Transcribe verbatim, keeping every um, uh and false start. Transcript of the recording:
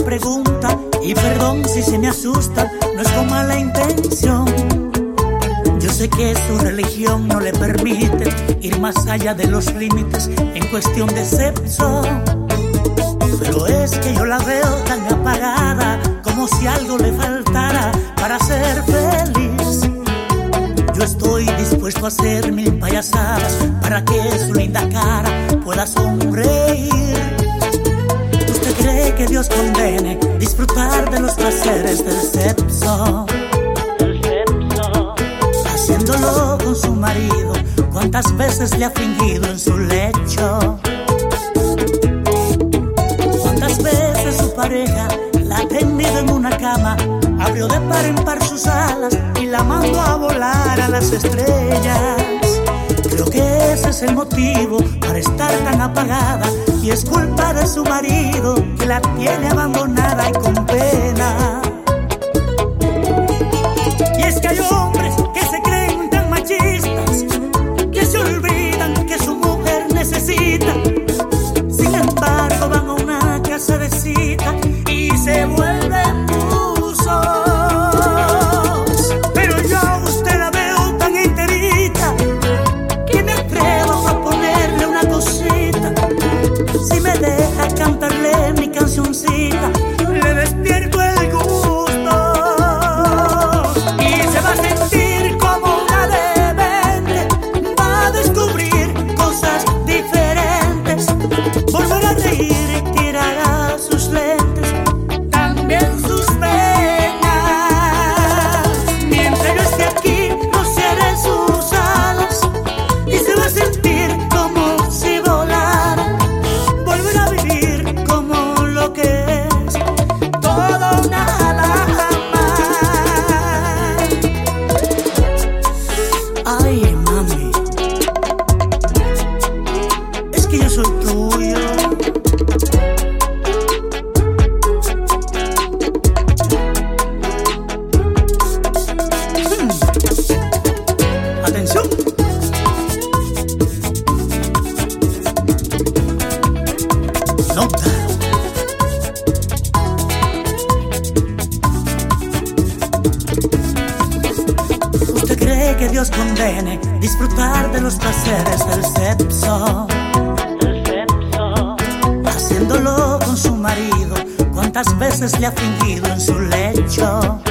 pregunta, y perdón si se me asusta, no es con mala intención. Yo sé que su religión no le permite ir más allá de los límites en cuestión de sexo, pero es que yo la veo tan apagada, como si algo le faltara para ser feliz. Yo estoy dispuesto a hacer mil payasadas para que su linda cara pueda sonreír. ¿Usted cree que Dios condene disfrutar de los placeres del sexo? Haciéndolo con su marido, ¿cuántas veces le ha fingido en su lecho? ¿Cuántas veces su pareja la ha tendido en una cama, abrió de par en par sus alas y la mandó a volar a las estrellas? Creo que ese es el motivo para estar tan apagada, y es culpa de su marido que la tiene abandonada y con pena. Y es que hay hombres que se creen tan machistas, que se olvidan que su mujer necesita. Sin embargo van a una casa de cita y se vuelven buzos. Pero yo a usted la veo tan enterita que me atrevo a ponerle una cosita. Si me deja cantarle mi cancioncita, le despierto el gusto y se va a sentir como una demente. Va a descubrir cosas diferentes, volver a reír y tirará sus lentes, también sus penas. Mientras yo esté aquí, rociaré sus alas y se va a sentir como si volara, volver a vivir como lo que es, todo nada más. Ay, mami, es que yo soy tuyo. Hmm. Atención. Nota. ¿Usted cree que Dios condene disfrutar de los placeres del sexo? Haciéndolo con su marido, ¿cuántas veces le ha fingido en su lecho?